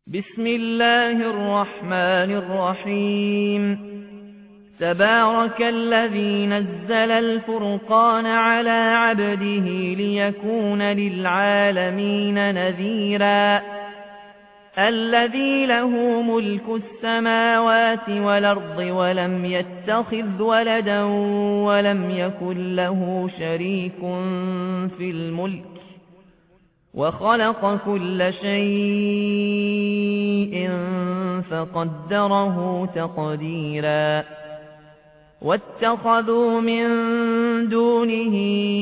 بسم الله الرحمن الرحيم تبارك الذي نزل الفرقان على عبده ليكون للعالمين نذيرا الذي له ملك السماوات والأرض ولم يتخذ ولدا ولم يكن له شريك في الملك وخلق كل شيء فقدره تقديرا واتخذوا من دونه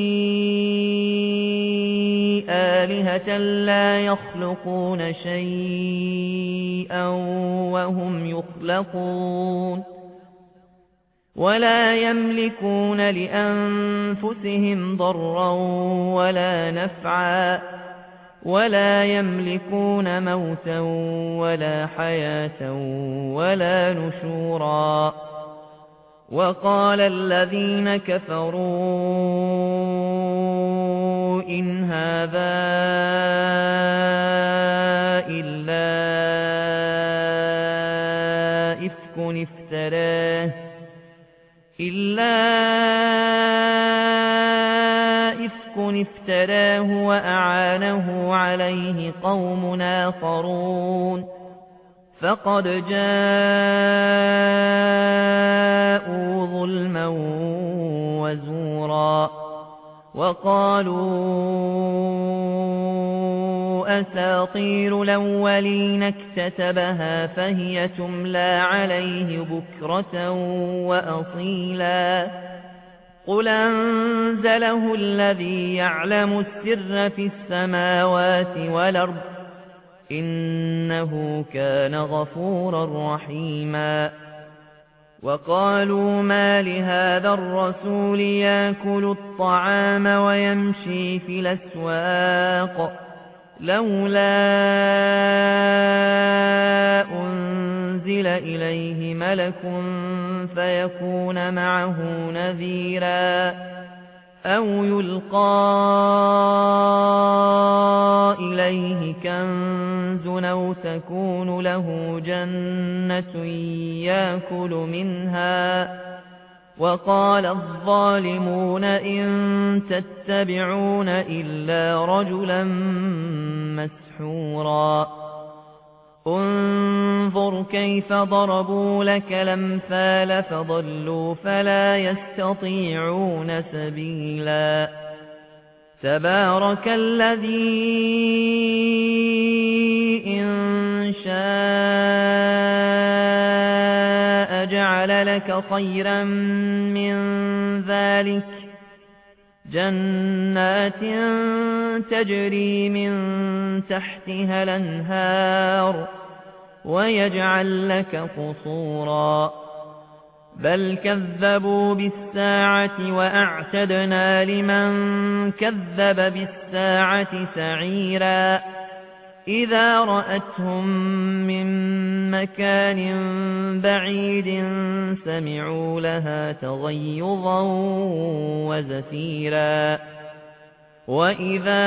آلهة لا يخلقون شيئا وهم يخلقون ولا يملكون لأنفسهم ضرا ولا نفعا ولا يملكون موتا ولا حياة ولا نشورا وقال الذين كفروا إن هذا إلا إفك افتراه وأعانه عليه قوم آخرون فقد جاءوا ظلما وزورا وقالوا أساطير الأولين اكتتبها فهي تملى عليه بكرة وأصيلا قل أنزله الذي يعلم السر في السماوات والأرض إنه كان غفورا رحيما وقالوا ما لهذا الرسول يأكل الطعام ويمشي في الأسواق لولا أنزل إليه ملك فيكون معه نذيرا أو يلقى إليه كنز أو تكون له جنة يأكل منها وقال الظالمون إن تتبعون إلا رجلا مسحورا انظر كيف ضربوا لك الأمثال فضلوا فلا يستطيعون سبيلا تبارك الذي إن شاء جعل لك خيرا من ذلك جنات تجري من تحتها الأنهار ويجعل لك قصورا بل كذبوا بالساعة وأعتدنا لمن كذب بالساعة سعيرا إذا رأتهم من مكان بعيد سمعوا لها تغيظا وزفيرا وإذا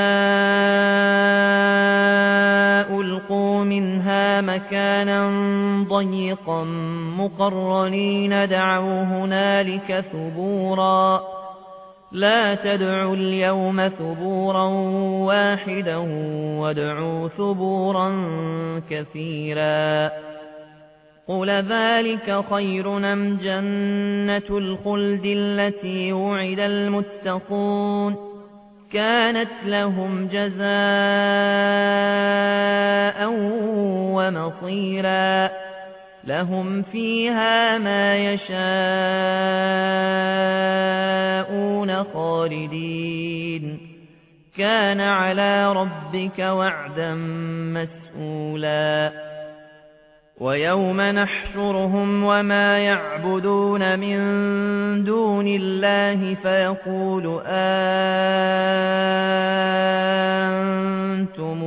ألقوا منها مكانا ضيقا مقرنين دعوا هنالك ثبورا لا تدعوا اليوم ثبورا واحدا وادعوا ثبورا كثيرا قل ذلك خير أم جنة الخلد التي وعد المتقون كانت لهم جزاء ومصيرا لهم فيها ما يشاءون خالدين كان على ربك وعدا مسئولا ويوم نحشرهم وما يعبدون من دون الله فيقول أنتم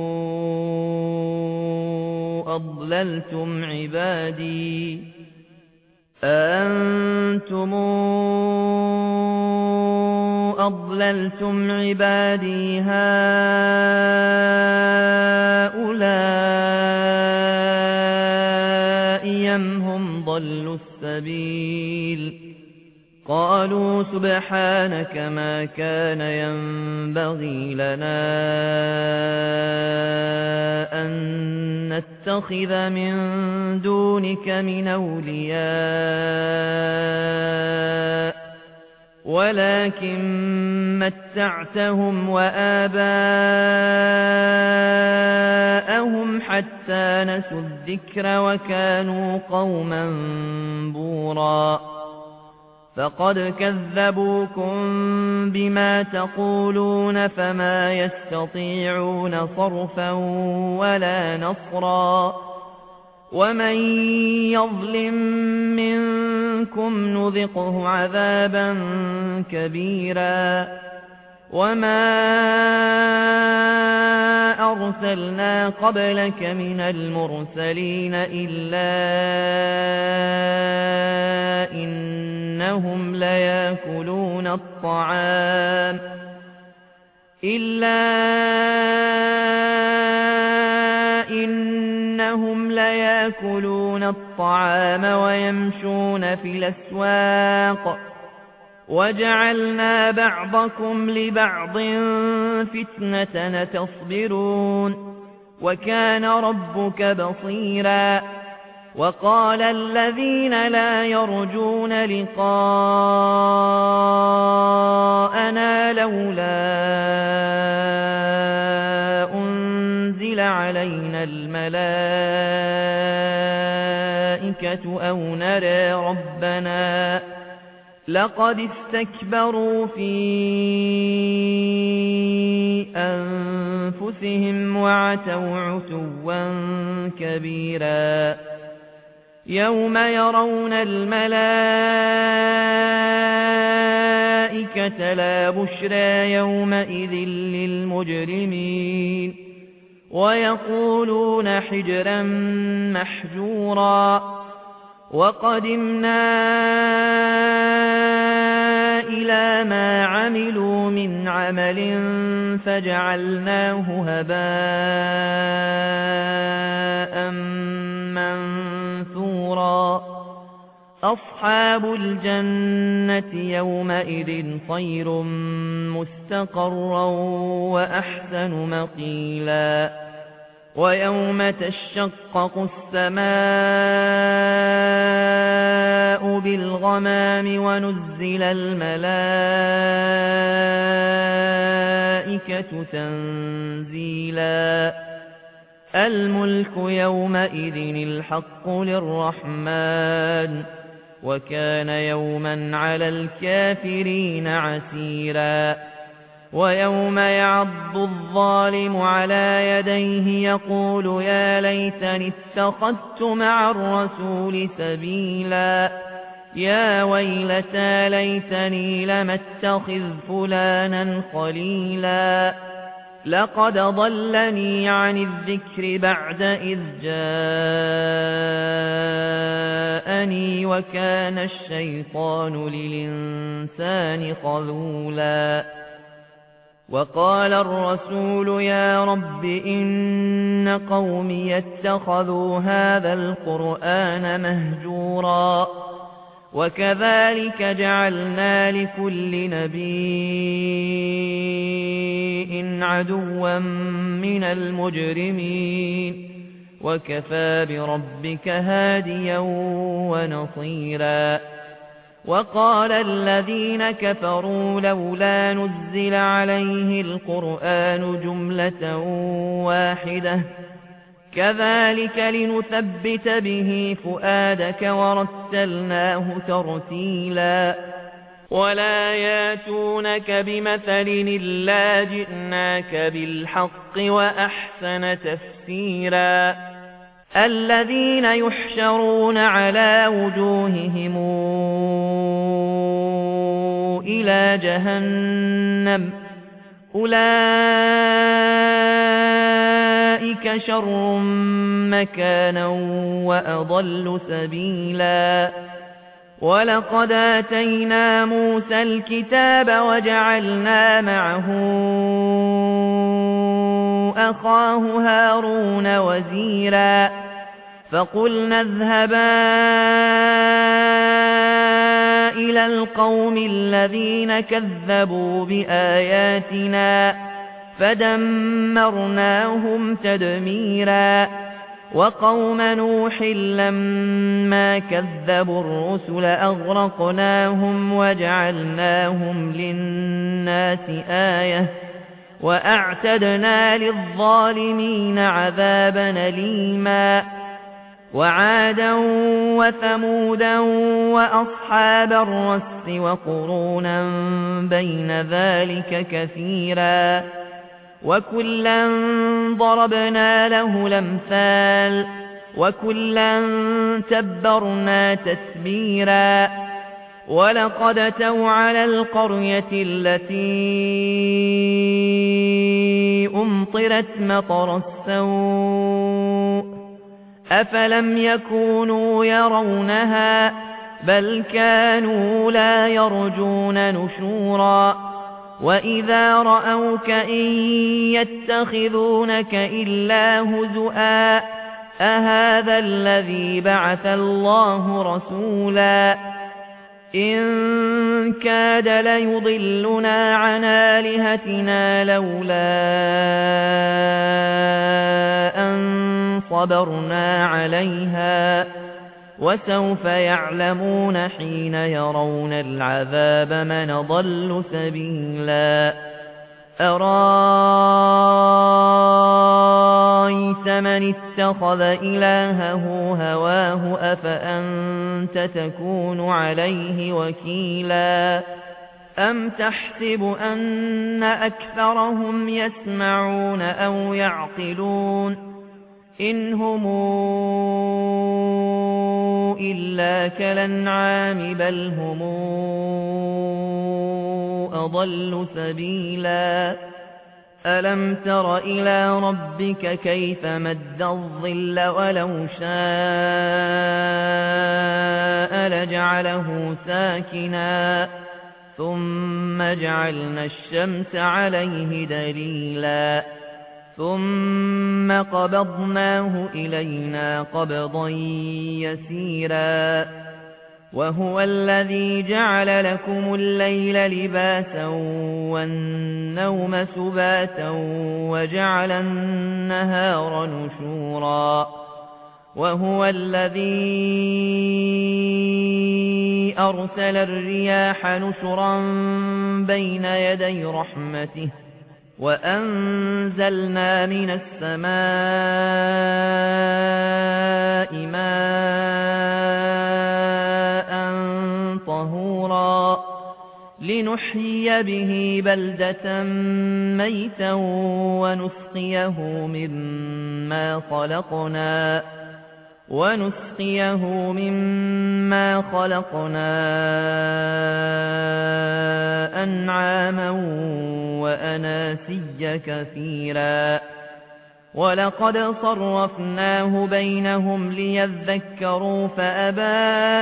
أضللتم عبادي هؤلاء ضلوا السبيل قالوا سبحانك ما كان ينبغي لنا أن نتخذ من دونك من أولياء ولكن متعتهم وآباءهم حتى نسوا الذكر وكانوا قوما بورا فقد كذبوكم بما تقولون فما يستطيعون صرفا ولا نصرا ومن يظلم منكم نذقه عذابا كبيرا وما أرسلنا قبلك من المرسلين إلا إنهم ليأكلون الطعام ويمشون في الأسواق وجعلنا بعضكم لبعض فتنة تصبرون وكان ربك بصيرا وقال الذين لا يرجون لقاءنا لولا أنزل علينا الملائكة أو نرى ربنا لقد استكبروا في أنفسهم وعتوا عتوا كبيرا يوم يرون الملائكة لا بشرى يومئذ للمجرمين ويقولون حجرا محجورا وقدمنا إلى ما عملوا من عمل فجعلناه هباء منثورا أصحاب الجنة يومئذ خير مستقرا وأحسن مقيلا ويوم تشقق السماء بالغمام ونزل الملائكة تنزيلا الملك يومئذ الحق للرحمن وكان يوما على الكافرين عسيرا ويوم يعض الظالم على يديه يقول يا ليتني اتخذت مع الرسول سبيلا يا ويلتى ليتني لم اتخذ فلانا خليلا لقد ضلني عن الذكر بعد إذ جاءني وكان الشيطان للإنسان خذولا وقال الرسول يا رب إن قومي اتخذوا هذا القرآن مهجورا وكذلك جعلنا لكل نبي عدوا من المجرمين وكفى بربك هاديا ونصيرا وقال الذين كفروا لولا نزل عليه القرآن جملة واحدة كذلك لنثبت به فؤادك ورتلناه ترتيلا ولا ياتونك بمثل إلا جئناك بالحق وأحسن تفسيرا الذين يحشرون على وجوههم إلى جهنم أولئك شر مكانا وأضل سبيلا ولقد آتينا موسى الكتاب وجعلنا معه أخاه هارون وزيرا فقلنا اذهبا إلى القوم الذين كذبوا بآياتنا فدمرناهم تدميرا وقوم نوح لما كذبوا الرسل أغرقناهم وجعلناهم للناس آية وأعتدنا للظالمين عذابا أليما وعادا وثمودا وأصحاب الرس وقرونا بين ذلك كثيرا وكلا ضربنا له الأمثال وكلا تبرنا تتبيرا ولقد أتوا على القرية التي أمطرت مطر السوء أفلم يكونوا يرونها بل كانوا لا يرجون نشورا وإذا رأوك إن يتخذونك إلا هزؤا أهذا الذي بعث الله رسولا إن كاد ليضلنا عن آلهتنا لولا أن صبرنا عليها وسوف يعلمون حين يرون العذاب من ضل سبيلا أرأيت من اتخذ إلهه هواه أفأنت تكون عليه وكيلا أم تحسب أن أكثرهم يسمعون أو يعقلون إن هم إلا كالأنعام بل هم أضل سبيلا ألم تر إلى ربك كيف مد الظل ولو شاء لجعله ساكنا ثم جعلنا الشمس عليه دليلا ثم قبضناه إلينا قبضا يسيرا وهو الذي جعل لكم الليل لباسا والنوم سباتا وجعل النهار نشورا وهو الذي أرسل الرياح نشرا بين يدي رحمته وأنزلنا من السماء ماء طهورا لنحيي به بلدة ميتا ونسقيه مما خلقنا أنعاما وأناسيا كثيرا ولقد صرفناه بينهم ليذكروا فأبى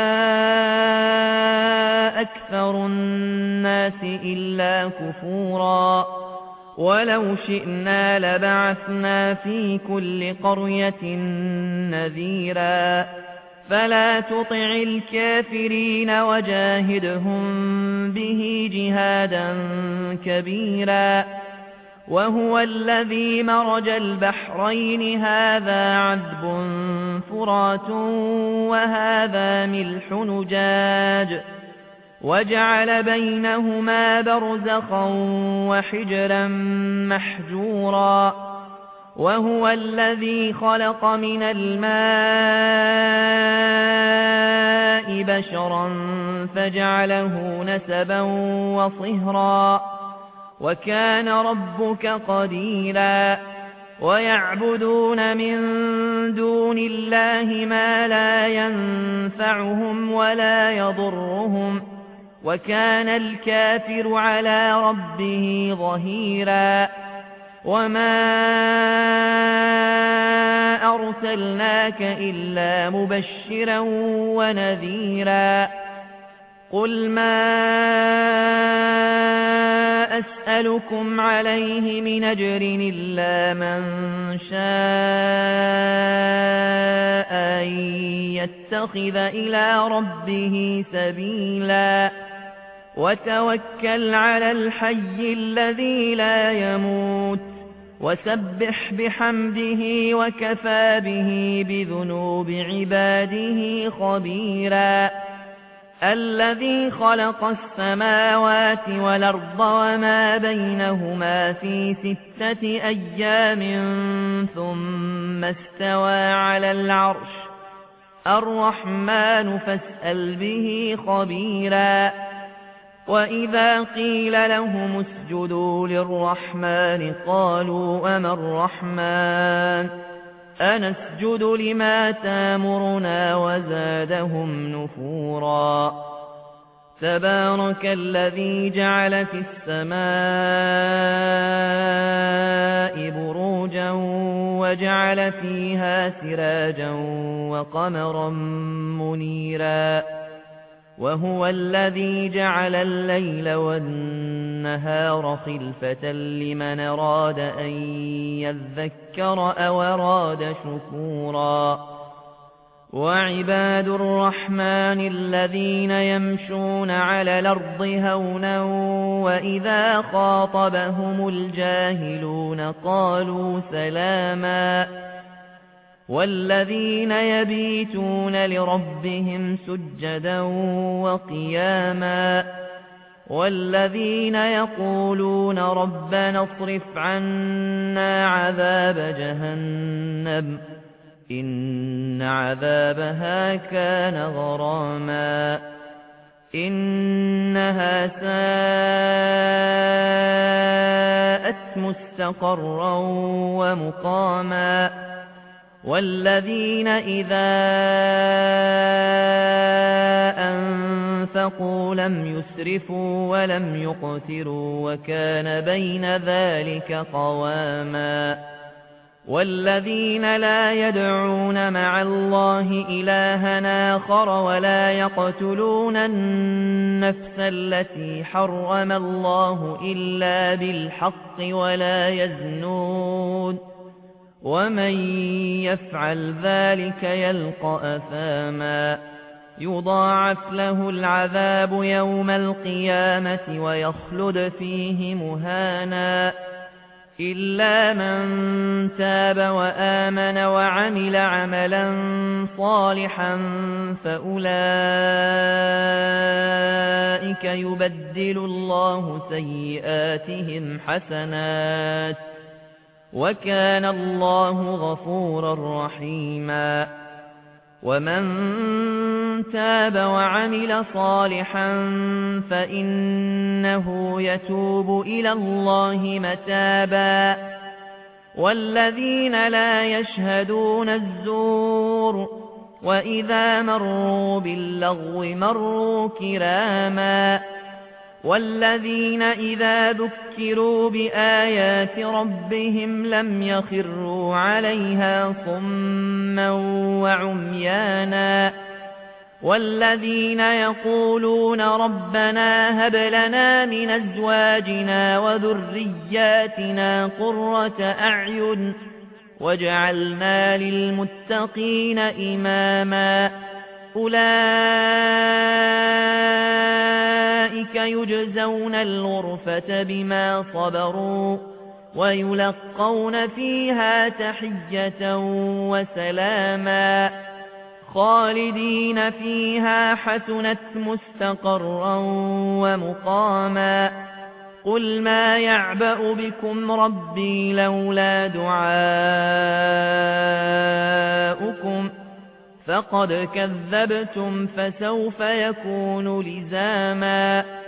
أكثر الناس إلا كفورا ولو شئنا لبعثنا في كل قرية نذيرا فلا تطع الكافرين وجاهدهم به جهادا كبيرا وهو الذي مرج البحرين هذا عذب فرات وهذا ملح نجاج وجعل بينهما برزخا وحجرا محجورا وهو الذي خلق من الماء بشرا فجعله نسبا وصهرا وكان ربك قديرا ويعبدون من دون الله ما لا ينفعهم ولا يضرهم وكان الكافر على ربه ظهيرا وما أرسلناك إلا مبشرا ونذيرا قل ما أسألكم عليه من أجر إلا من شاء أن يتخذ إلى ربه سبيلا وتوكل على الحي الذي لا يموت وسبح بحمده وكفى به بذنوب عباده خبيرا الذي خلق السماوات والأرض وما بينهما في 6 أيام ثم استوى على العرش الرحمن فاسأل به خبيرا وإذا قيل لهم اسجدوا للرحمن قالوا أما الرحمن أنسجد لما تامرنا وزادهم نفورا تبارك الذي جعل في السماء بروجا وجعل فيها سراجا وقمرا منيرا وهو الذي جعل الليل والنهار خلفة لمن أراد أن يذكر أو أراد شكورا وعباد الرحمن الذين يمشون على الأرض هونا وإذا خاطبهم الجاهلون قالوا سلاما والذين يبيتون لربهم سجدا وقياما والذين يقولون ربنا اصرف عنا عذاب جهنم إن عذابها كان غراما إنها ساءت مستقرا ومقاما والذين إذا أنفقوا لم يسرفوا ولم يقتروا وكان بين ذلك قواما والذين لا يدعون مع الله إلها آخر ولا يقتلون النفس التي حرم الله إلا بالحق ولا يزنون ومن يفعل ذلك يلقى أثاما يضاعف له العذاب يوم القيامة ويخلد فيه مهانا إلا من تاب وآمن وعمل عملا صالحا فأولئك يبدل الله سيئاتهم حسنات وكان الله غفورا رحيما ومن تاب وعمل صالحا فإنه يتوب إلى الله متابا والذين لا يشهدون الزور وإذا مروا باللغو مروا كراما والذين إذا ذكروا بآيات ربهم لم يخروا عليها صما وعميانا والذين يقولون ربنا هب لنا من أزواجنا وذرياتنا قرة أعين واجعلنا للمتقين إماما أولئك يجزون الغرفة بما صبروا ويلقون فيها تحية وسلاما خالدين فيها حسنت مستقرا ومقاما قل ما يعبأ بكم ربي لولا دعاؤكم فقد كذبتم فسوف يكون لزاما